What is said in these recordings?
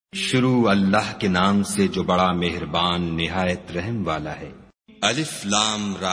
شروع اللہ کے نام سے جو بڑا مہربان نہایت رحم والا ہے۔ الف لام را،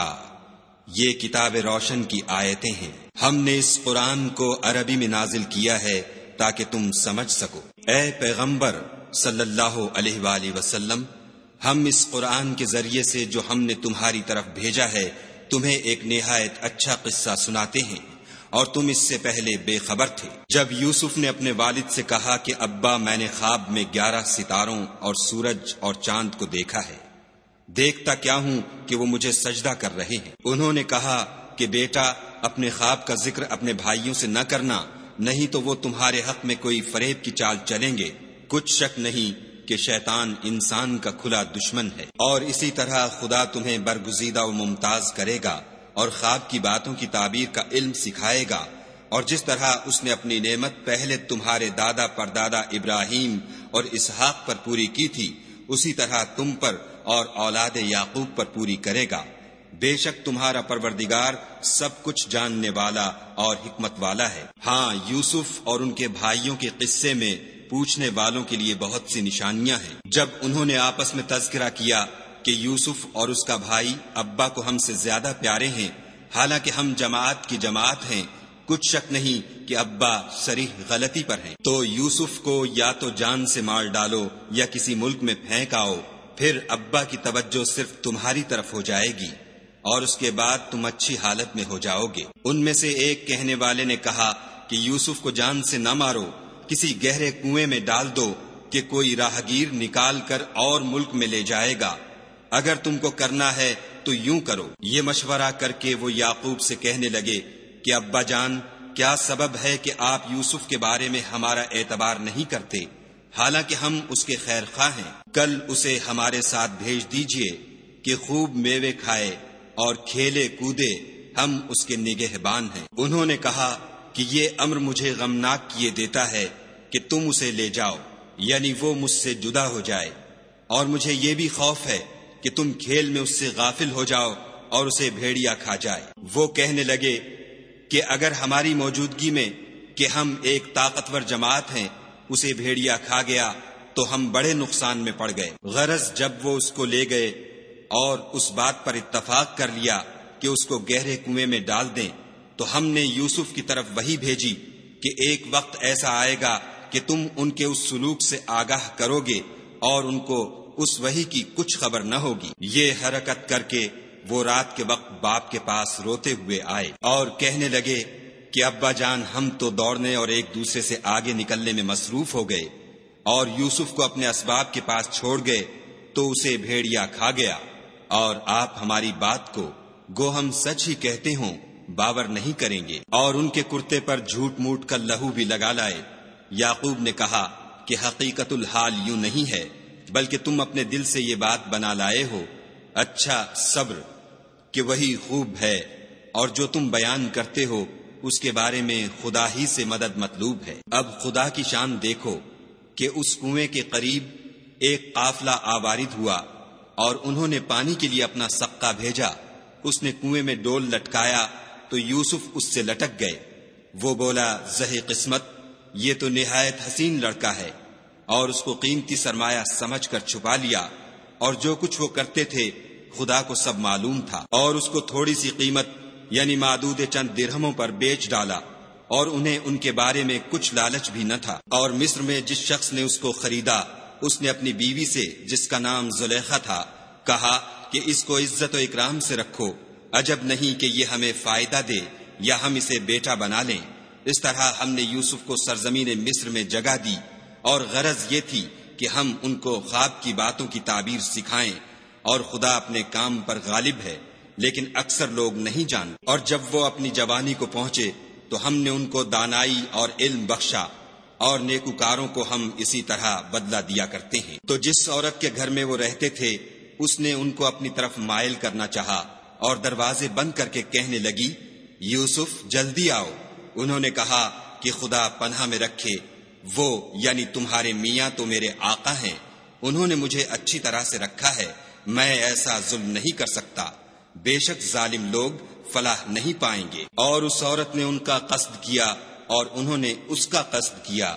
یہ کتاب روشن کی آیتیں ہیں۔ ہم نے اس قرآن کو عربی میں نازل کیا ہے تاکہ تم سمجھ سکو۔ اے پیغمبر صلی اللہ علیہ وآلہ وسلم، ہم اس قرآن کے ذریعے سے جو ہم نے تمہاری طرف بھیجا ہے تمہیں ایک نہایت اچھا قصہ سناتے ہیں، اور تم اس سے پہلے بے خبر تھے۔ جب یوسف نے اپنے والد سے کہا کہ ابا، میں نے خواب میں 11 ستاروں اور سورج اور چاند کو دیکھا ہے، دیکھتا کیا ہوں کہ وہ مجھے سجدہ کر رہے ہیں۔ انہوں نے کہا کہ بیٹا، اپنے خواب کا ذکر اپنے بھائیوں سے نہ کرنا، نہیں تو وہ تمہارے حق میں کوئی فریب کی چال چلیں گے۔ کچھ شک نہیں کہ شیطان انسان کا کھلا دشمن ہے، اور اسی طرح خدا تمہیں برگزیدہ و ممتاز کرے گا اور خواب کی باتوں کی تعبیر کا علم سکھائے گا، اور جس طرح اس نے اپنی نعمت پہلے تمہارے دادا پردادا ابراہیم اور اسحاق پر پوری کی تھی، اسی طرح تم پر اور اولاد یعقوب پر پوری کرے گا۔ بے شک تمہارا پروردگار سب کچھ جاننے والا اور حکمت والا ہے۔ ہاں، یوسف اور ان کے بھائیوں کے قصے میں پوچھنے والوں کے لیے بہت سی نشانیاں ہیں۔ جب انہوں نے آپس میں تذکرہ کیا کہ یوسف اور اس کا بھائی ابا کو ہم سے زیادہ پیارے ہیں، حالانکہ ہم جماعت کی جماعت ہیں، کچھ شک نہیں کہ ابا صریح غلطی پر ہیں، تو یوسف کو یا تو جان سے مار ڈالو یا کسی ملک میں پھینک آؤ، پھر ابا کی توجہ صرف تمہاری طرف ہو جائے گی، اور اس کے بعد تم اچھی حالت میں ہو جاؤ گے۔ ان میں سے ایک کہنے والے نے کہا کہ یوسف کو جان سے نہ مارو، کسی گہرے کنویں میں ڈال دو کہ کوئی راہگیر نکال کر اور ملک میں لے جائے گا۔ اگر تم کو کرنا ہے تو یوں کرو۔ یہ مشورہ کر کے وہ یعقوب سے کہنے لگے کہ ابا جان، کیا سبب ہے کہ آپ یوسف کے بارے میں ہمارا اعتبار نہیں کرتے، حالانکہ ہم اس کے خیر خواہ ہیں؟ کل اسے ہمارے ساتھ بھیج دیجئے کہ خوب میوے کھائے اور کھیلے کودے، ہم اس کے نگہبان ہیں۔ انہوں نے کہا کہ یہ امر مجھے غمناک کیے دیتا ہے کہ تم اسے لے جاؤ، یعنی وہ مجھ سے جدا ہو جائے، اور مجھے یہ بھی خوف ہے کہ تم کھیل میں اس سے غافل ہو جاؤ اور اسے بھیڑیا کھا جائے۔ وہ کہنے لگے کہ اگر ہماری موجودگی میں کہ ہم ایک طاقتور جماعت ہیں اسے بھیڑیا کھا گیا تو ہم بڑے نقصان میں پڑ گئے۔ غرض جب وہ اس کو لے گئے اور اس بات پر اتفاق کر لیا کہ اس کو گہرے کنویں میں ڈال دیں، تو ہم نے یوسف کی طرف وحی بھیجی کہ ایک وقت ایسا آئے گا کہ تم ان کے اس سلوک سے آگاہ کرو گے اور ان کو اس وحی کی کچھ خبر نہ ہوگی۔ یہ حرکت کر کے وہ رات کے وقت باپ کے پاس روتے ہوئے آئے اور کہنے لگے کہ ابا جان، ہم تو دوڑنے اور ایک دوسرے سے آگے نکلنے میں مصروف ہو گئے اور یوسف کو اپنے اسباب کے پاس چھوڑ گئے تو اسے بھیڑیا کھا گیا، اور آپ ہماری بات کو گو ہم سچ ہی کہتے ہوں باور نہیں کریں گے، اور ان کے کرتے پر جھوٹ موٹ کا لہو بھی لگا لائے۔ یعقوب نے کہا کہ حقیقت الحال یوں نہیں ہے، بلکہ تم اپنے دل سے یہ بات بنا لائے ہو۔ اچھا، صبر کہ وہی خوب ہے، اور جو تم بیان کرتے ہو اس کے بارے میں خدا ہی سے مدد مطلوب ہے۔ اب خدا کی شان دیکھو کہ اس کنویں کے قریب ایک قافلہ آوارد ہوا، اور انہوں نے پانی کے لیے اپنا سقا بھیجا۔ اس نے کنویں میں ڈول لٹکایا تو یوسف اس سے لٹک گئے۔ وہ بولا، زہے قسمت، یہ تو نہایت حسین لڑکا ہے، اور اس کو قیمتی سرمایہ سمجھ کر چھپا لیا، اور جو کچھ وہ کرتے تھے خدا کو سب معلوم تھا، اور اس کو تھوڑی سی قیمت یعنی معدود چند درہموں پر بیچ ڈالا، اور انہیں ان کے بارے میں کچھ لالچ بھی نہ تھا۔ اور مصر میں جس شخص نے اس کو خریدا، اس نے اپنی بیوی سے جس کا نام زلیخا تھا کہا کہ اس کو عزت و اکرام سے رکھو، عجب نہیں کہ یہ ہمیں فائدہ دے یا ہم اسے بیٹا بنا لیں۔ اس طرح ہم نے یوسف کو سرزمین مصر میں جگہ دی، اور غرض یہ تھی کہ ہم ان کو خواب کی باتوں کی تعبیر سکھائیں، اور خدا اپنے کام پر غالب ہے، لیکن اکثر لوگ نہیں جانتے۔ اور جب وہ اپنی جوانی کو پہنچے تو ہم نے ان کو دانائی اور علم بخشا، اور نیکوکاروں کو ہم اسی طرح بدلہ دیا کرتے ہیں۔ تو جس عورت کے گھر میں وہ رہتے تھے اس نے ان کو اپنی طرف مائل کرنا چاہا، اور دروازے بند کر کے کہنے لگی، یوسف جلدی آؤ۔ انہوں نے کہا کہ خدا پناہ میں رکھے، وہ یعنی تمہارے میاں تو میرے آقا ہیں، انہوں نے مجھے اچھی طرح سے رکھا ہے، میں ایسا ظلم نہیں کر سکتا، بے شک ظالم لوگ فلاح نہیں پائیں گے۔ اور اس عورت نے ان کا قصد کیا اور انہوں نے اس کا قصد کیا،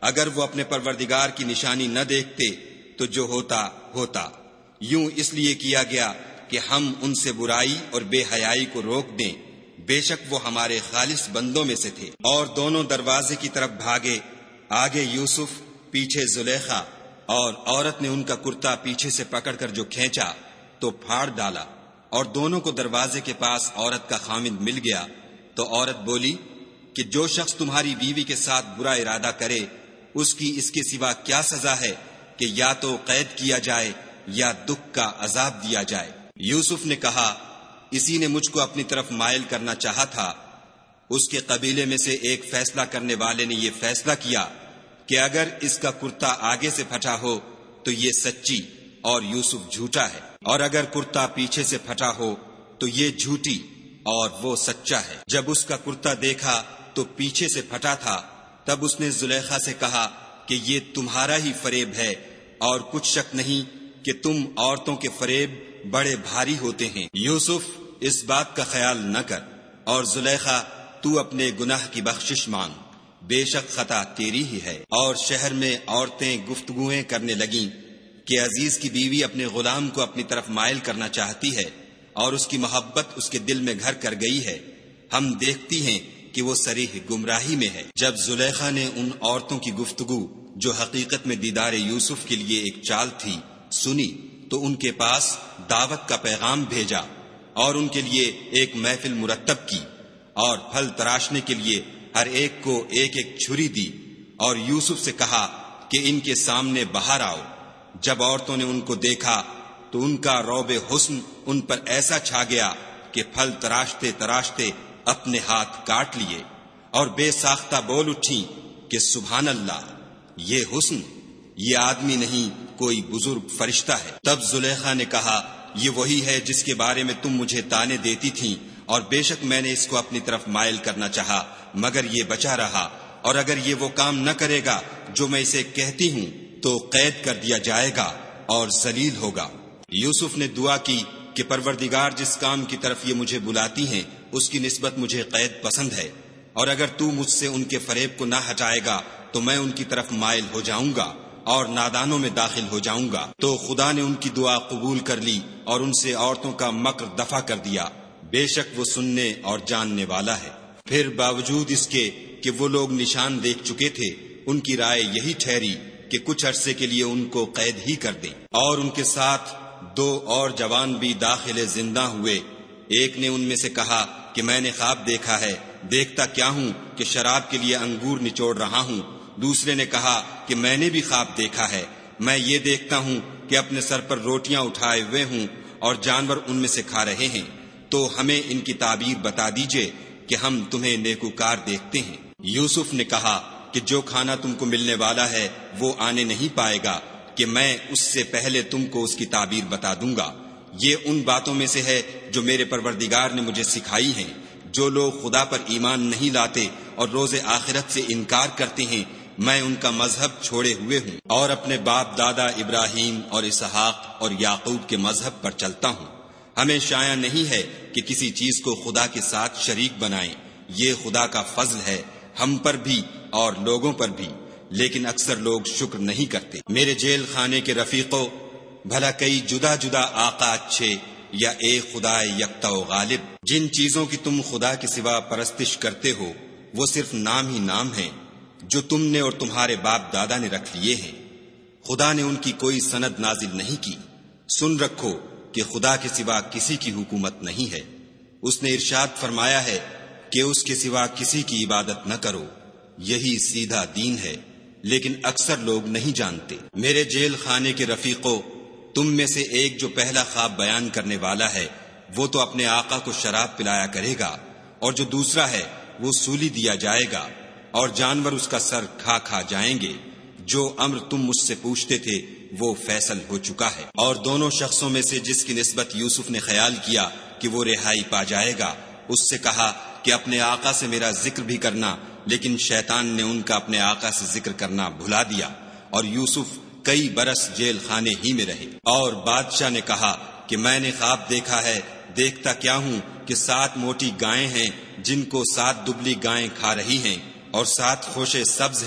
اگر وہ اپنے پروردگار کی نشانی نہ دیکھتے تو جو ہوتا ہوتا، یوں اس لیے کیا گیا کہ ہم ان سے برائی اور بے حیائی کو روک دیں، بے شک وہ ہمارے خالص بندوں میں سے تھے۔ اور دونوں دروازے کی طرف بھاگے، آگے یوسف، پیچھے زلیخا، اور عورت نے ان کا کرتا پیچھے سے پکڑ کر جو کھینچا تو پھاڑ ڈالا، اور دونوں کو دروازے کے پاس عورت کا خامند مل گیا۔ تو عورت بولی کہ جو شخص تمہاری بیوی کے ساتھ برا ارادہ کرے، اس کی اس کے سوا کیا سزا ہے کہ یا تو قید کیا جائے یا دکھ کا عذاب دیا جائے۔ یوسف نے کہا، اسی نے مجھ کو اپنی طرف مائل کرنا چاہا تھا۔ اس کے قبیلے میں سے ایک فیصلہ کرنے والے نے یہ فیصلہ کیا کہ اگر اس کا کرتا آگے سے پھٹا ہو تو یہ سچی اور یوسف جھوٹا ہے، اور اگر کرتا پیچھے سے پھٹا ہو تو یہ جھوٹی اور وہ سچا ہے۔ جب اس کا کرتا دیکھا تو پیچھے سے پھٹا تھا، تب اس نے زلیخا سے کہا کہ یہ تمہارا ہی فریب ہے، اور کچھ شک نہیں کہ تم عورتوں کے فریب بڑے بھاری ہوتے ہیں۔ یوسف، اس بات کا خیال نہ کر، اور زلیخا، تو اپنے گناہ کی بخشش مانگ، بے شک خطا تیری ہی ہے۔ اور شہر میں عورتیں گفتگویں کرنے لگیں کہ عزیز کی بیوی اپنے غلام کو اپنی طرف مائل کرنا چاہتی ہے، اور اس کی محبت اس کے دل میں گھر کر گئی ہے، ہم دیکھتی ہیں کہ وہ صریح گمراہی میں ہے۔ جب زلیخا نے ان عورتوں کی گفتگو جو حقیقت میں دیدار یوسف کے لیے ایک چال تھی سنی، تو ان کے پاس دعوت کا پیغام بھیجا، اور ان کے لیے ایک محفل مرتب کی، اور پھل تراشنے کے لیے ہر ایک کو ایک ایک چھری دی، اور یوسف سے کہا کہ ان کے سامنے باہر آؤ۔ جب عورتوں نے ان کو دیکھا تو ان کا روب حسن ان پر ایسا چھا گیا کہ پھل تراشتے تراشتے اپنے ہاتھ کاٹ لیے، اور بے ساختہ بول اٹھیں کہ سبحان اللہ، یہ حسن، یہ آدمی نہیں کوئی بزرگ فرشتہ ہے۔ تب زلیخا نے کہا، یہ وہی ہے جس کے بارے میں تم مجھے تانے دیتی تھیں، اور بے شک میں نے اس کو اپنی طرف مائل کرنا چاہا، مگر یہ بچا رہا، اور اگر یہ وہ کام نہ کرے گا جو میں اسے کہتی ہوں تو قید کر دیا جائے گا اور ذلیل ہوگا۔ یوسف نے دعا کی کہ پروردگار، جس کام کی طرف یہ مجھے بلاتی ہیں اس کی نسبت مجھے قید پسند ہے، اور اگر تو مجھ سے ان کے فریب کو نہ ہٹائے گا تو میں ان کی طرف مائل ہو جاؤں گا اور نادانوں میں داخل ہو جاؤں گا۔ تو خدا نے ان کی دعا قبول کر لی اور ان سے عورتوں کا مکر دفع کر دیا، بے شک وہ سننے اور جاننے والا ہے۔ پھر باوجود اس کے کہ وہ لوگ نشان دیکھ چکے تھے، ان کی رائے یہی ٹھہری کہ کچھ عرصے کے لیے ان کو قید ہی کر دیں، اور ان کے ساتھ 2 اور جوان بھی داخل زندہ ہوئے۔ ایک نے ان میں سے کہا کہ میں نے خواب دیکھا ہے، دیکھتا کیا ہوں کہ شراب کے لیے انگور نچوڑ رہا ہوں۔ دوسرے نے کہا کہ میں نے بھی خواب دیکھا ہے، میں یہ دیکھتا ہوں کہ اپنے سر پر روٹیاں اٹھائے ہوئے ہوں اور جانور ان میں سے کھا رہے ہیں، تو ہمیں ان کی تعبیر بتا دیجئے کہ ہم تمہیں نیکوکار دیکھتے ہیں۔ یوسف نے کہا کہ جو کھانا تم کو ملنے والا ہے وہ آنے نہیں پائے گا کہ میں اس سے پہلے تم کو اس کی تعبیر بتا دوں گا۔ یہ ان باتوں میں سے ہے جو میرے پروردگار نے مجھے سکھائی ہیں۔ جو لوگ خدا پر ایمان نہیں لاتے اور روز آخرت سے انکار کرتے ہیں، میں ان کا مذہب چھوڑے ہوئے ہوں اور اپنے باپ دادا ابراہیم اور اسحاق اور یعقوب کے مذہب پر چلتا ہوں۔ ہمیں شایع نہیں ہے کہ کسی چیز کو خدا کے ساتھ شریک بنائیں، یہ خدا کا فضل ہے ہم پر بھی اور لوگوں پر بھی، لیکن اکثر لوگ شکر نہیں کرتے۔ میرے جیل خانے کے رفیقوں، بھلا کئی جدا جدا آقا اچھے یا ایک خدا یکتا و غالب؟ جن چیزوں کی تم خدا کے سوا پرستش کرتے ہو وہ صرف نام ہی نام ہیں جو تم نے اور تمہارے باپ دادا نے رکھ لیے ہیں، خدا نے ان کی کوئی سند نازل نہیں کی۔ سن رکھو کہ خدا کے سوا کسی کی حکومت نہیں ہے۔ اس نے ارشاد فرمایا ہے کہ اس کے سوا کسی کی عبادت نہ کرو، یہی سیدھا دین ہے، لیکن اکثر لوگ نہیں جانتے۔ میرے جیل خانے کے رفیقوں، تم میں سے ایک جو پہلا خواب بیان کرنے والا ہے وہ تو اپنے آقا کو شراب پلایا کرے گا، اور جو دوسرا ہے وہ سولی دیا جائے گا، اور جانور اس کا سر کھا کھا جائیں گے۔ جو امر تم مجھ سے پوچھتے تھے وہ فیصل ہو چکا ہے۔ اور دونوں شخصوں میں سے جس کی نسبت یوسف نے خیال کیا کہ وہ رہائی پا جائے گا، اس سے کہا کہ اپنے آقا سے میرا ذکر بھی کرنا، لیکن شیطان نے ان کا اپنے آقا سے ذکر کرنا بھلا دیا، اور یوسف کئی برس جیل خانے ہی میں رہے۔ اور بادشاہ نے کہا کہ میں نے خواب دیکھا ہے، دیکھتا کیا ہوں کہ 7 موٹی گائیں ہیں جن کو 7 دبلی گائیں کھا رہی ہیں، اور 7 خوشے سبز ہیں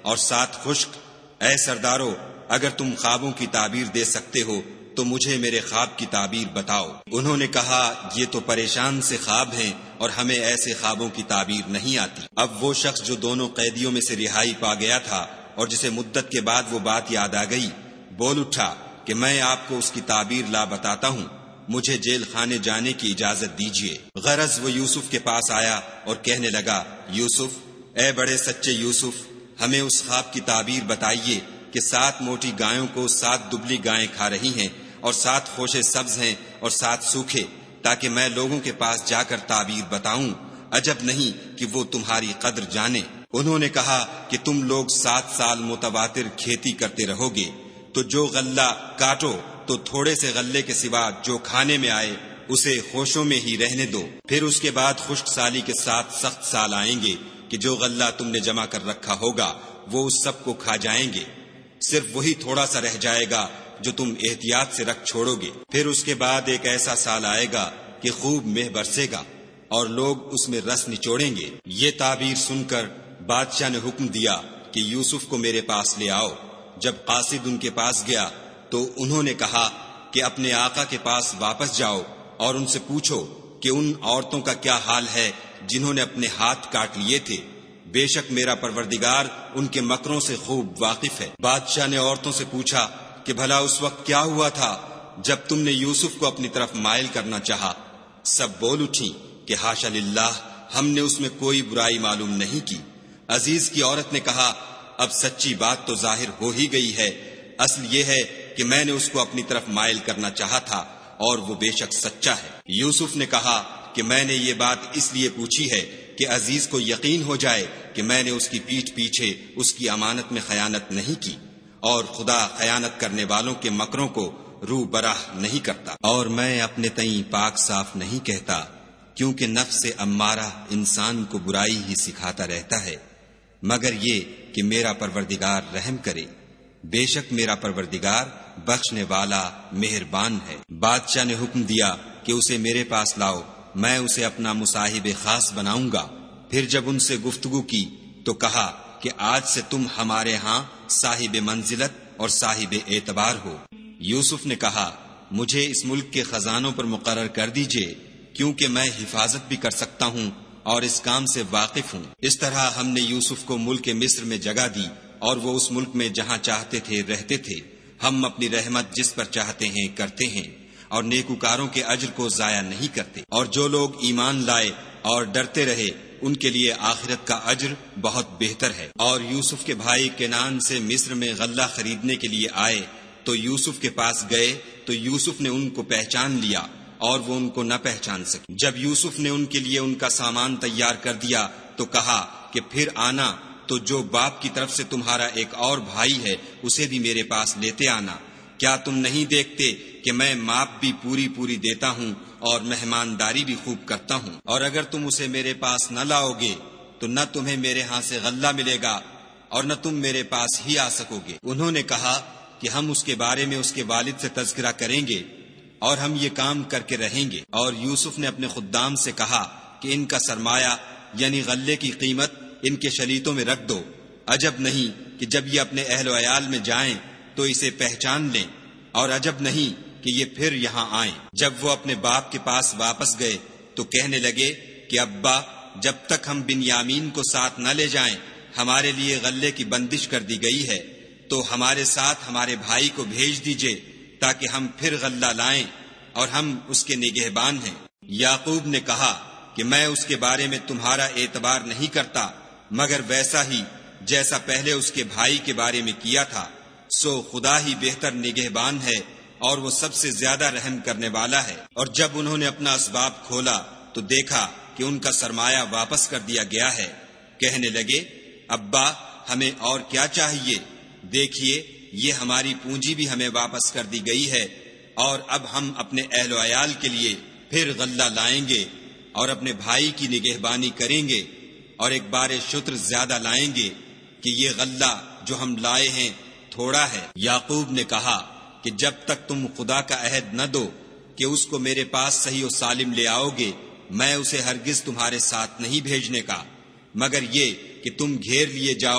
اور 7 خشک۔ اے سردارو، اگر تم خوابوں کی تعبیر دے سکتے ہو تو مجھے میرے خواب کی تعبیر بتاؤ۔ انہوں نے کہا یہ تو پریشان سے خواب ہیں اور ہمیں ایسے خوابوں کی تعبیر نہیں آتی۔ اب وہ شخص جو دونوں قیدیوں میں سے رہائی پا گیا تھا اور جسے مدت کے بعد وہ بات یاد آ گئی، بول اٹھا کہ میں آپ کو اس کی تعبیر لا بتاتا ہوں، مجھے جیل خانے جانے کی اجازت دیجیے۔ غرض وہ یوسف کے پاس آیا اور کہنے لگا، یوسف، اے بڑے سچے یوسف، ہمیں اس خواب کی تعبیر بتائیے کہ 7 موٹی گایوں کو 7 دبلی گائیں کھا رہی ہیں اور 7 خوشے سبز ہیں اور 7 سوکھے، تاکہ میں لوگوں کے پاس جا کر تعبیر بتاؤں، عجب نہیں کہ وہ تمہاری قدر جانے۔ انہوں نے کہا کہ تم لوگ 7 سال متواتر کھیتی کرتے رہو گے، تو جو غلہ کاٹو تو تھوڑے سے غلے کے سوا جو کھانے میں آئے اسے خوشوں میں ہی رہنے دو، پھر اس کے بعد خشک سالی کے 7 سخت سال آئیں گے کہ جو غلہ تم نے جمع کر رکھا ہوگا وہ اس سب کو کھا جائیں گے، صرف وہی تھوڑا سا رہ جائے گا جو تم احتیاط سے رکھ چھوڑو گے۔ پھر اس کے بعد ایک ایسا سال آئے گا کہ خوب مہ برسے گا اور لوگ اس میں رس نچوڑیں گے۔ یہ تعبیر سن کر بادشاہ نے حکم دیا کہ یوسف کو میرے پاس لے آؤ۔ جب قاصد ان کے پاس گیا تو انہوں نے کہا کہ اپنے آقا کے پاس واپس جاؤ اور ان سے پوچھو کہ ان عورتوں کا کیا حال ہے جنہوں نے اپنے ہاتھ کاٹ لیے تھے، بے شک میرا پروردگار ان کے مکروں سے خوب واقف ہے۔ بادشاہ نے عورتوں سے پوچھا کہ بھلا اس وقت کیا ہوا تھا جب تم نے یوسف کو اپنی طرف مائل کرنا چاہا؟ سب بول اٹھی کہ حاشا للہ، ہم نے اس میں کوئی برائی معلوم نہیں کی۔ عزیز کی عورت نے کہا اب سچی بات تو ظاہر ہو ہی گئی ہے، اصل یہ ہے کہ میں نے اس کو اپنی طرف مائل کرنا چاہا تھا اور وہ بے شک سچا ہے۔ یوسف نے کہا کہ میں نے یہ بات اس لیے پوچھی ہے کہ عزیز کو یقین ہو جائے کہ میں نے اس کی پیٹھ پیچھے اس کی امانت میں خیانت نہیں کی، اور خدا خیانت کرنے والوں کے مکروں کو رو براہ نہیں کرتا، اور میں اپنے تئیں پاک صاف نہیں کہتا، کیونکہ نفس امارہ انسان کو برائی ہی سکھاتا رہتا ہے، مگر یہ کہ میرا پروردگار رحم کرے، بے شک میرا پروردگار بخشنے والا مہربان ہے۔ بادشاہ نے حکم دیا کہ اسے میرے پاس لاؤ، میں اسے اپنا مصاحب خاص بناؤں گا۔ پھر جب ان سے گفتگو کی تو کہا کہ آج سے تم ہمارے ہاں صاحب منزلت اور صاحب اعتبار ہو۔ یوسف نے کہا مجھے اس ملک کے خزانوں پر مقرر کر دیجئے، کیونکہ میں حفاظت بھی کر سکتا ہوں اور اس کام سے واقف ہوں۔ اس طرح ہم نے یوسف کو ملک مصر میں جگہ دی اور وہ اس ملک میں جہاں چاہتے تھے رہتے تھے۔ ہم اپنی رحمت جس پر چاہتے ہیں کرتے ہیں اور نیکوکاروں کے اجر کو ضائع نہیں کرتے، اور جو لوگ ایمان لائے اور ڈرتے رہے ان کے لیے آخرت کا اجر بہت بہتر ہے۔ اور یوسف کے بھائی کنعان سے مصر میں غلہ خریدنے کے لیے آئے تو یوسف کے پاس گئے تو یوسف نے ان کو پہچان لیا اور وہ ان کو نہ پہچان سکے۔ جب یوسف نے ان کے لیے ان کا سامان تیار کر دیا تو کہا کہ پھر آنا تو جو باپ کی طرف سے تمہارا ایک اور بھائی ہے اسے بھی میرے پاس لیتے آنا۔ کیا تم نہیں دیکھتے کہ میں ماپ بھی پوری دیتا ہوں اور مہمانداری بھی خوب کرتا ہوں؟ اور اگر تم اسے میرے پاس نہ لاؤ گے تو نہ تمہیں میرے ہاں سے غلہ ملے گا اور نہ تم میرے پاس ہی آ سکو گے۔ انہوں نے کہا کہ ہم اس کے بارے میں اس کے والد سے تذکرہ کریں گے اور ہم یہ کام کر کے رہیں گے۔ اور یوسف نے اپنے خدام سے کہا کہ ان کا سرمایہ یعنی غلے کی قیمت ان کے شلیتوں میں رکھ دو، عجب نہیں کہ جب یہ اپنے اہل و عیال میں جائیں تو اسے پہچان لیں، اور عجب نہیں کہ یہ پھر یہاں آئیں۔ جب وہ اپنے باپ کے پاس واپس گئے تو کہنے لگے کہ ابا، جب تک ہم بنیامین کو ساتھ نہ لے جائیں ہمارے لیے غلے کی بندش کر دی گئی ہے، تو ہمارے ساتھ ہمارے بھائی کو بھیج دیجئے تاکہ ہم پھر غلہ لائیں اور ہم اس کے نگہبان ہیں۔ یعقوب نے کہا کہ میں اس کے بارے میں تمہارا اعتبار نہیں کرتا مگر ویسا ہی جیسا پہلے اس کے بھائی کے بارے میں کیا تھا، سو خدا ہی بہتر نگہبان ہے اور وہ سب سے زیادہ رحم کرنے والا ہے۔ اور جب انہوں نے اپنا اسباب کھولا تو دیکھا کہ ان کا سرمایہ واپس کر دیا گیا ہے۔ کہنے لگے ابا، ہمیں اور کیا چاہیے؟ دیکھیے یہ ہماری پونجی بھی ہمیں واپس کر دی گئی ہے، اور اب ہم اپنے اہل و عیال کے لیے پھر غلہ لائیں گے اور اپنے بھائی کی نگہبانی کریں گے، اور ایک بار شتر زیادہ لائیں گے کہ یہ غلہ جو ہم لائے ہیں تھوڑا ہے۔ یعقوب نے کہا کہ جب تک تم خدا کا عہد نہ دو کہ اس کو میرے پاس صحیح و سالم لے آؤ گے، میں اسے ہرگز تمہارے ساتھ نہیں بھیجنے کا، مگر یہ کہ تم گھیر لیے جاؤ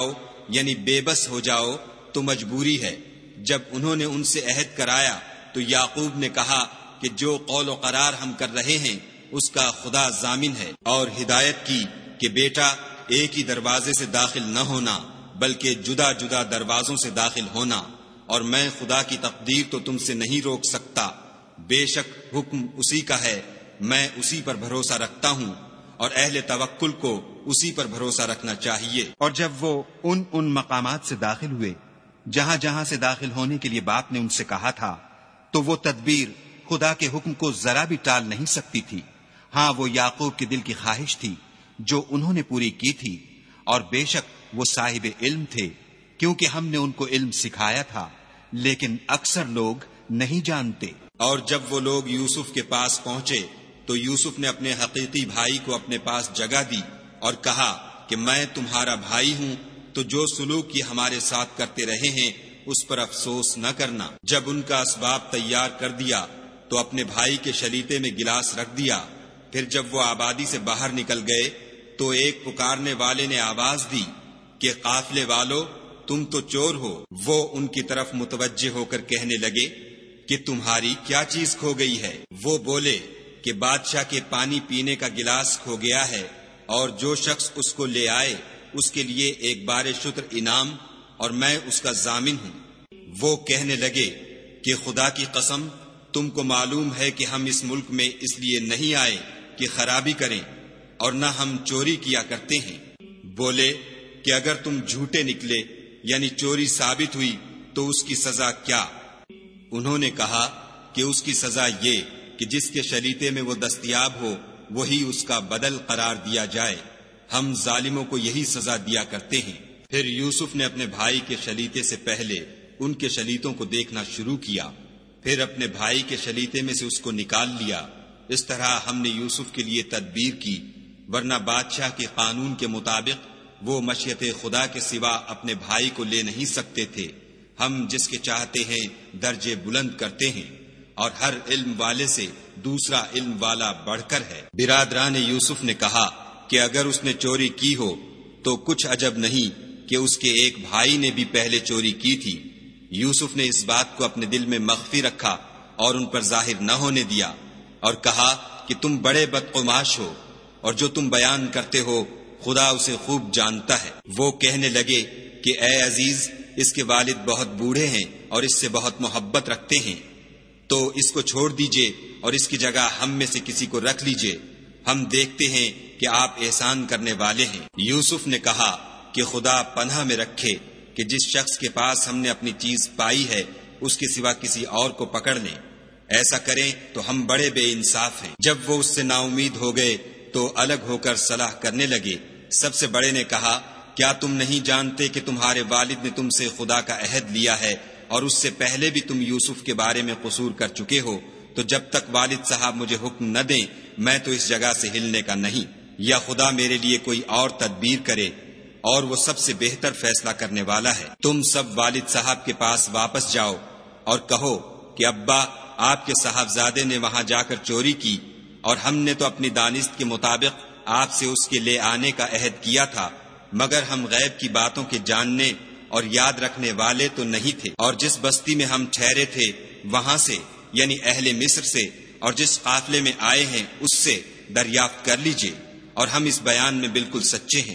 یعنی بے بس ہو جاؤ تو مجبوری ہے۔ جب انہوں نے ان سے عہد کرایا تو یعقوب نے کہا کہ جو قول و قرار ہم کر رہے ہیں اس کا خدا ضامن ہے، اور ہدایت کی کہ بیٹا ایک ہی دروازے سے داخل نہ ہونا بلکہ جدا جدا دروازوں سے داخل ہونا، اور میں خدا کی تقدیر تو تم سے نہیں روک سکتا، بے شک حکم اسی کا ہے، میں اسی پر بھروسہ رکھتا ہوں، اور اہل توکل کو اسی پر بھروسہ رکھنا چاہیے۔ اور جب وہ ان مقامات سے داخل ہوئے جہاں جہاں سے داخل ہونے کے لیے باپ نے ان سے کہا تھا تو وہ تدبیر خدا کے حکم کو ذرا بھی ٹال نہیں سکتی تھی۔ ہاں، وہ یعقوب کے دل کی خواہش تھی جو انہوں نے پوری کی تھی، اور بے شک وہ صاحب علم تھے کیونکہ ہم نے ان کو علم سکھایا تھا، لیکن اکثر لوگ نہیں جانتے۔ اور جب وہ لوگ یوسف کے پاس پہنچے تو یوسف نے اپنے حقیقی بھائی کو اپنے پاس جگہ دی اور کہا کہ میں تمہارا بھائی ہوں، تو جو سلوک یہ ہمارے ساتھ کرتے رہے ہیں اس پر افسوس نہ کرنا۔ جب ان کا اسباب تیار کر دیا تو اپنے بھائی کے شلیتے میں گلاس رکھ دیا۔ پھر جب وہ آبادی سے باہر نکل گئے تو ایک پکارنے والے نے آواز دی کہ قافلے والو، تم تو چور ہو۔ وہ ان کی طرف متوجہ ہو کر کہنے لگے کہ تمہاری کیا چیز کھو گئی ہے؟ وہ بولے کہ بادشاہ کے پانی پینے کا گلاس کھو گیا ہے، اور جو شخص اس کو لے آئے اس کے لیے ایک بار شتر انعام، اور میں اس کا ضامن ہوں۔ وہ کہنے لگے کہ خدا کی قسم، تم کو معلوم ہے کہ ہم اس ملک میں اس لیے نہیں آئے کہ خرابی کریں، اور نہ ہم چوری کیا کرتے ہیں۔ بولے کہ اگر تم جھوٹے نکلے یعنی چوری ثابت ہوئی تو اس کی سزا کیا؟ انہوں نے کہا کہ اس کی سزا یہ کہ جس کے شلیتے میں وہ دستیاب ہو وہی اس کا بدل قرار دیا جائے، ہم ظالموں کو یہی سزا دیا کرتے ہیں۔ پھر یوسف نے اپنے بھائی کے شلیتے سے پہلے ان کے شلیتوں کو دیکھنا شروع کیا، پھر اپنے بھائی کے شلیتے میں سے اس کو نکال لیا۔ اس طرح ہم نے یوسف کے لیے تدبیر کی، ورنہ بادشاہ کے قانون کے مطابق وہ مشیت خدا کے سوا اپنے بھائی کو لے نہیں سکتے تھے۔ ہم جس کے چاہتے ہیں درجے بلند کرتے ہیں، اور ہر علم والے سے دوسرا علم والا بڑھ کر ہے۔ برادران یوسف نے کہا کہ اگر اس نے چوری کی ہو تو کچھ عجب نہیں کہ اس کے ایک بھائی نے بھی پہلے چوری کی تھی۔ یوسف نے اس بات کو اپنے دل میں مخفی رکھا اور ان پر ظاہر نہ ہونے دیا، اور کہا کہ تم بڑے بدقماش ہو، اور جو تم بیان کرتے ہو خدا اسے خوب جانتا ہے۔ وہ کہنے لگے کہ اے عزیز، اس کے والد بہت بوڑھے ہیں اور اس سے بہت محبت رکھتے ہیں، تو اس کو چھوڑ دیجئے اور اس کی جگہ ہم میں سے کسی کو رکھ لیجئے، ہم دیکھتے ہیں کہ آپ احسان کرنے والے ہیں۔ یوسف نے کہا کہ خدا پناہ میں رکھے کہ جس شخص کے پاس ہم نے اپنی چیز پائی ہے اس کے سوا کسی اور کو پکڑ لیں، ایسا کریں تو ہم بڑے بے انصاف ہیں۔ جب وہ اس سے نا امید ہو گئے تو الگ ہو کر صلاح کرنے لگے۔ سب سے بڑے نے کہا، کیا تم نہیں جانتے کہ تمہارے والد نے تم سے خدا کا عہد لیا ہے، اور اس سے پہلے بھی تم یوسف کے بارے میں قصور کر چکے ہو، تو جب تک والد صاحب مجھے حکم نہ دیں میں تو اس جگہ سے ہلنے کا نہیں، یا خدا میرے لیے کوئی اور تدبیر کرے، اور وہ سب سے بہتر فیصلہ کرنے والا ہے۔ تم سب والد صاحب کے پاس واپس جاؤ اور کہو کہ ابا، آپ کے صاحبزادے نے وہاں جا کر چوری کی، اور ہم نے تو اپنی دانست کے مطابق آپ سے اس کے لے آنے کا عہد کیا تھا، مگر ہم غیب کی باتوں کے جاننے اور یاد رکھنے والے تو نہیں تھے، اور جس بستی میں ہم ٹھہرے تھے وہاں سے یعنی اہل مصر سے، اور جس قافلے میں آئے ہیں اس سے دریافت کر لیجئے، اور ہم اس بیان میں بالکل سچے ہیں۔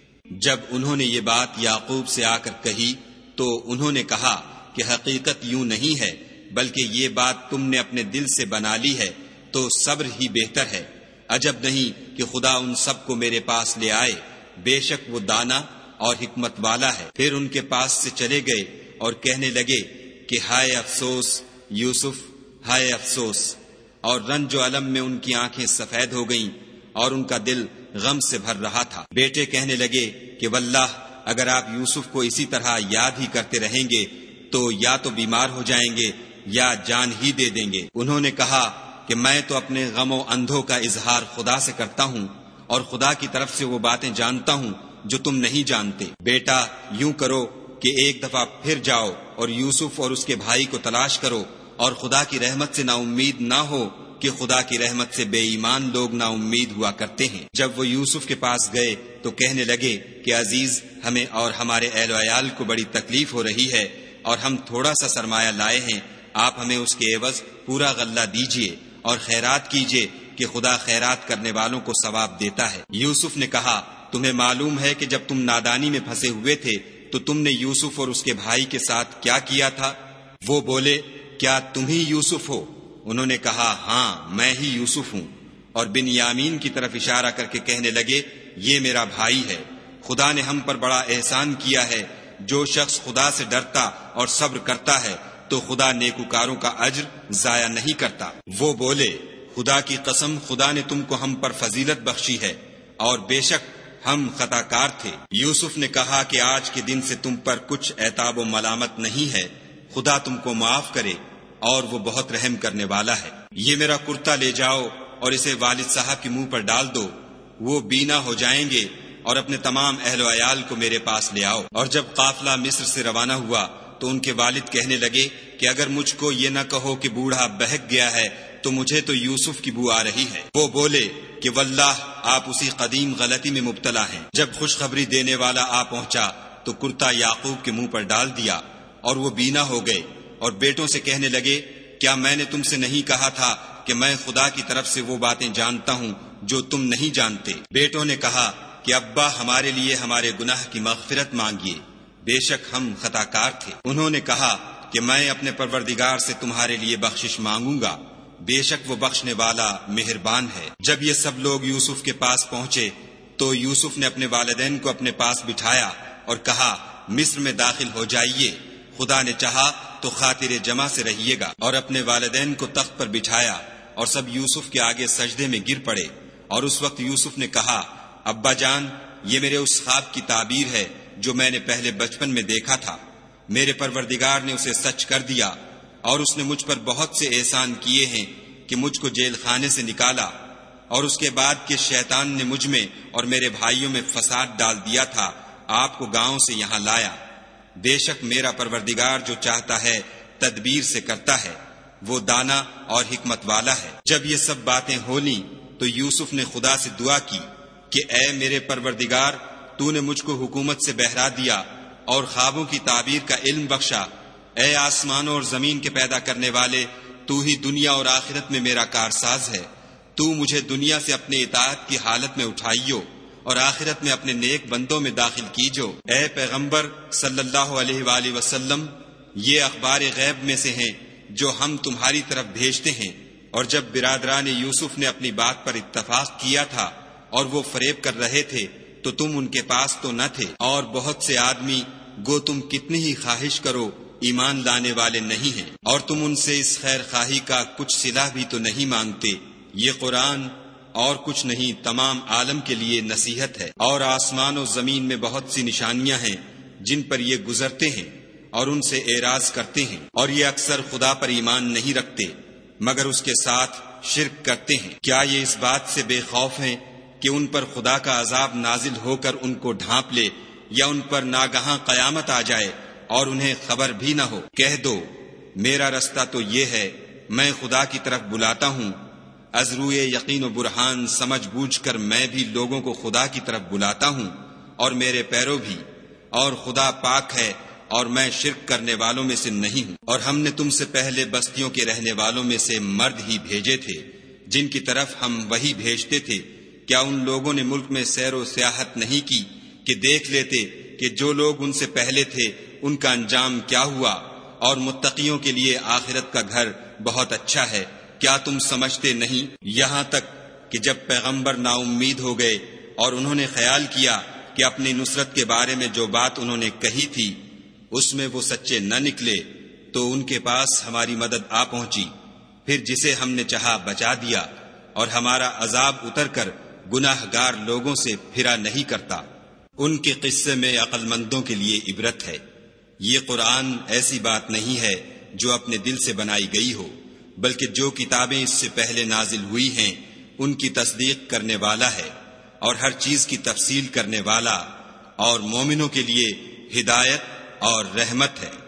جب انہوں نے یہ بات یعقوب سے آ کر کہی تو انہوں نے کہا کہ حقیقت یوں نہیں ہے، بلکہ یہ بات تم نے اپنے دل سے بنا لی ہے، تو صبر ہی بہتر ہے۔ عجب نہیں کہ خدا ان سب کو میرے پاس لے آئے، بے شک وہ دانا اور حکمت والا ہے۔ پھر ان کے پاس سے چلے گئے اور کہنے لگے کہ ہائے افسوس یوسف، ہائے افسوس، اور رنج و الم میں ان کی آنکھیں سفید ہو گئیں اور ان کا دل غم سے بھر رہا تھا۔ بیٹے کہنے لگے کہ واللہ اگر آپ یوسف کو اسی طرح یاد ہی کرتے رہیں گے تو یا تو بیمار ہو جائیں گے یا جان ہی دے دیں گے۔ انہوں نے کہا کہ میں تو اپنے غم و اندھوں کا اظہار خدا سے کرتا ہوں، اور خدا کی طرف سے وہ باتیں جانتا ہوں جو تم نہیں جانتے۔ بیٹا یوں کرو کہ ایک دفعہ پھر جاؤ اور یوسف اور اس کے بھائی کو تلاش کرو، اور خدا کی رحمت سے نا امید نہ ہو کہ خدا کی رحمت سے بے ایمان لوگ نا امید ہوا کرتے ہیں۔ جب وہ یوسف کے پاس گئے تو کہنے لگے کہ عزیز، ہمیں اور ہمارے اہل و عیال کو بڑی تکلیف ہو رہی ہے اور ہم تھوڑا سا سرمایہ لائے ہیں، آپ ہمیں اس کے عوض پورا غلہ دیجئے اور خیرات کیجئے کہ خدا خیرات کرنے والوں کو ثواب دیتا ہے۔ یوسف نے کہا، تمہیں معلوم ہے کہ جب تم نادانی میں پھنسے ہوئے تھے تو تم نے یوسف اور اس کے بھائی کے ساتھ کیا کیا تھا؟ وہ بولے، کیا تم ہی یوسف ہو؟ انہوں نے کہا، ہاں میں ہی یوسف ہوں، اور بنیامین کی طرف اشارہ کر کے کہنے لگے، یہ میرا بھائی ہے، خدا نے ہم پر بڑا احسان کیا ہے۔ جو شخص خدا سے ڈرتا اور صبر کرتا ہے تو خدا نیکوکاروں کا اجر ضائع نہیں کرتا۔ وہ بولے، خدا کی قسم، خدا نے تم کو ہم پر فضیلت بخشی ہے اور بے شک ہم خطا کار تھے۔ یوسف نے کہا کہ آج کے دن سے تم پر کچھ عتاب و ملامت نہیں ہے، خدا تم کو معاف کرے اور وہ بہت رحم کرنے والا ہے۔ یہ میرا کرتا لے جاؤ اور اسے والد صاحب کے منہ پر ڈال دو، وہ بینا ہو جائیں گے، اور اپنے تمام اہل و عیال کو میرے پاس لے آؤ۔ اور جب قافلہ مصر سے روانہ ہوا تو ان کے والد کہنے لگے کہ اگر مجھ کو یہ نہ کہو کہ بوڑھا بہک گیا ہے تو مجھے تو یوسف کی بو آ رہی ہے۔ وہ بولے کہ واللہ آپ اسی قدیم غلطی میں مبتلا ہیں۔ جب خوشخبری دینے والا آ پہنچا تو کرتا یعقوب کے منہ پر ڈال دیا اور وہ بینا ہو گئے، اور بیٹوں سے کہنے لگے، کیا میں نے تم سے نہیں کہا تھا کہ میں خدا کی طرف سے وہ باتیں جانتا ہوں جو تم نہیں جانتے؟ بیٹوں نے کہا کہ ابا، ہمارے لیے ہمارے گناہ کی مغفرت مانگیے، بے شک ہم خطا کار تھے۔ انہوں نے کہا کہ میں اپنے پروردگار سے تمہارے لیے بخشش مانگوں گا، بے شک وہ بخشنے والا مہربان ہے۔ جب یہ سب لوگ یوسف کے پاس پہنچے تو یوسف نے اپنے والدین کو اپنے پاس بٹھایا اور کہا، مصر میں داخل ہو جائیے، خدا نے چاہا تو خاطر جمع سے رہیے گا۔ اور اپنے والدین کو تخت پر بٹھایا اور سب یوسف کے آگے سجدے میں گر پڑے۔ اور اس وقت یوسف نے کہا، ابا جان، یہ میرے اس خواب کی تعبیر ہے جو میں نے پہلے بچپن میں دیکھا تھا۔ میرے پروردگار نے اسے سچ کر دیا، اور اس نے مجھ پر بہت سے احسان کیے ہیں کہ مجھ کو جیل خانے سے نکالا، اور اس کے بعد کہ شیطان نے مجھ میں اور میرے بھائیوں میں فساد ڈال دیا تھا، آپ کو گاؤں سے یہاں لایا۔ بے شک میرا پروردگار جو چاہتا ہے تدبیر سے کرتا ہے، وہ دانا اور حکمت والا ہے۔ جب یہ سب باتیں ہولیں تو یوسف نے خدا سے دعا کی کہ اے میرے پروردگار، تو نے مجھ کو حکومت سے بہرا دیا اور خوابوں کی تعبیر کا علم بخشا۔ اے آسمانوں اور زمین کے پیدا کرنے والے، تو ہی دنیا اور آخرت میں میرا کارساز ہے۔ تو مجھے دنیا سے اپنے اطاعت کی حالت میں اٹھائیو اور آخرت میں اپنے نیک بندوں میں داخل کیجو۔ اے پیغمبر صلی اللہ علیہ وآلہ وسلم، یہ اخبار غیب میں سے ہیں جو ہم تمہاری طرف بھیجتے ہیں۔ اور جب برادران یوسف نے اپنی بات پر اتفاق کیا تھا اور وہ فریب کر رہے تھے تو تم ان کے پاس تو نہ تھے، اور بہت سے آدمی گو تم کتنی ہی خواہش کرو ایمان لانے والے نہیں ہیں، اور تم ان سے اس خیر خواہی کا کچھ صلہ بھی تو نہیں مانگتے۔ یہ قرآن اور کچھ نہیں، تمام عالم کے لیے نصیحت ہے۔ اور آسمان و زمین میں بہت سی نشانیاں ہیں جن پر یہ گزرتے ہیں اور ان سے اعراض کرتے ہیں، اور یہ اکثر خدا پر ایمان نہیں رکھتے مگر اس کے ساتھ شرک کرتے ہیں۔ کیا یہ اس بات سے بے خوف ہیں کہ ان پر خدا کا عذاب نازل ہو کر ان کو ڈھانپ لے، یا ان پر ناگہاں قیامت آ جائے اور انہیں خبر بھی نہ ہو؟ کہہ دو، میرا رستہ تو یہ ہے، میں خدا کی طرف بلاتا ہوں، از روئے یقین و برہان سمجھ بوجھ کر میں بھی لوگوں کو خدا کی طرف بلاتا ہوں، اور میرے پیرو بھی، اور خدا پاک ہے اور میں شرک کرنے والوں میں سے نہیں ہوں۔ اور ہم نے تم سے پہلے بستیوں کے رہنے والوں میں سے مرد ہی بھیجے تھے جن کی طرف ہم وہی بھیجتے تھے۔ کیا ان لوگوں نے ملک میں سیر و سیاحت نہیں کی کہ دیکھ لیتے کہ جو لوگ ان سے پہلے تھے ان کا انجام کیا ہوا، اور متقیوں کے لیے آخرت کا گھر بہت اچھا ہے؟ کیا تم سمجھتے نہیں؟ یہاں تک کہ جب پیغمبر نا امید ہو گئے اور انہوں نے خیال کیا کہ اپنی نصرت کے بارے میں جو بات انہوں نے کہی تھی اس میں وہ سچے نہ نکلے، تو ان کے پاس ہماری مدد آ پہنچی، پھر جسے ہم نے چاہا بچا دیا، اور ہمارا عذاب اتر کر گناہ گار لوگوں سے پھرا نہیں کرتا۔ ان کے قصے میں عقل مندوں کے لیے عبرت ہے۔ یہ قرآن ایسی بات نہیں ہے جو اپنے دل سے بنائی گئی ہو، بلکہ جو کتابیں اس سے پہلے نازل ہوئی ہیں ان کی تصدیق کرنے والا ہے، اور ہر چیز کی تفصیل کرنے والا، اور مومنوں کے لیے ہدایت اور رحمت ہے۔